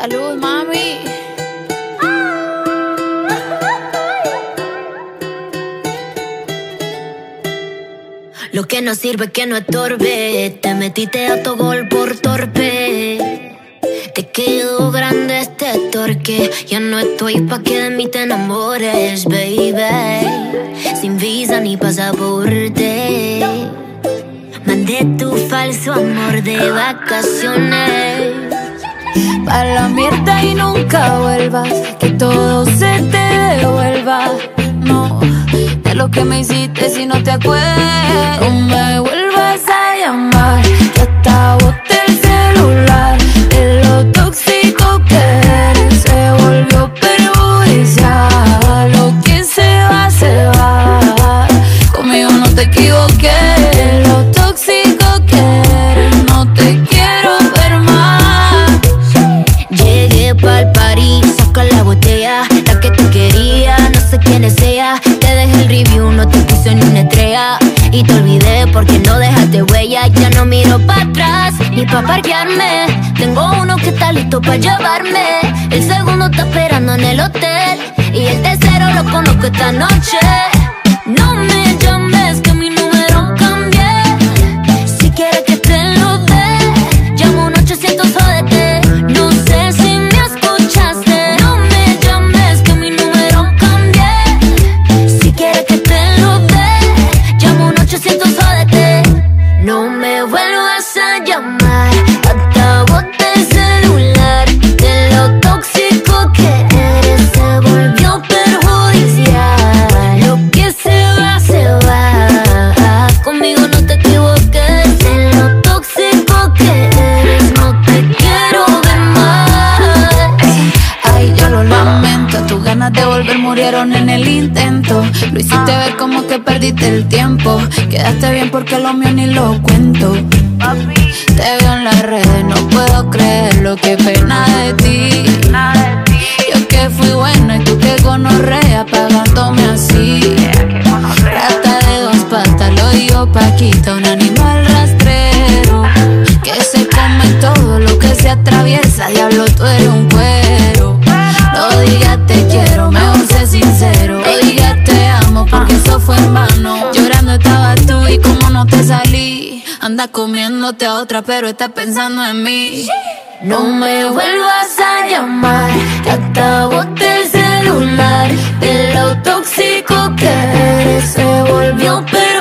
Salud, mami. Lo que no sirve que no estorbe. Te metiste a tu gol por torpe. Te quedó grande este torque. Ya no estoy pa' que de mí te enamores, baby. Sin visa ni pasaporte. Mandé tu falso amor de vacaciones. Pa' la mierda y nunca vuelvas. Que todo se te devuelva. No, de lo que me hiciste si no te acuerdas. No me vuelvas a llamar, que hasta boté el celular. De lo tóxico que eres se volvió perjudicial. Lo que se va, conmigo no te equivoqué. Lo tóxico que eres, no te quiero ver más. Llegué pa'l party, saca la botella. La que tú querías, no sé quién es ella. Te dejé el review, no te puse ni una estrella. Y te olvidé porque no dejaste huella. Ya no miro pa' atrás, ni pa' parquearme. Tengo uno que está listo pa' llevarme. El segundo está esperando en el hotel. Y el tercero lo conozco esta noche. No me llames que mi número cambié. Si quieres que te lo dé, llamo un 800 jódete. No sé si me escuchaste. No me llames que mi número cambié. Si quieres que te lo dé, llamo un 800 jódete. No me vuelvas a llamar, hasta boté el celular. De lo tóxico que eres se volvió perjudicial. Lo que se va, conmigo no te equivoques. De lo tóxico que eres, no te quiero ver más. Ay, yo lo lamento, tus ganas de volver murieron en el intento. Lo hiciste ver como que perdiste el tiempo. Quedaste bien porque lo mío ni lo cuento. Te veo en las redes, no puedo creerlo, qué pena de ti. Yo que fui buena y tú que gonorrea pagándome así. Rata de dos patas, lo digo Paquita, un animal rastrero que se come todo lo que se atraviesa. Diablo, tú eres un cuero. No digas te quiero, mejor sé sincero. No digas te amo porque eso fue en vano. Llorando estabas tú y como no te salí. Anda comiéndote a otra pero estás pensando en mí. No me vuelvas a llamar, que hasta boté el celular. De lo tóxico que eres se volvió perjudicial.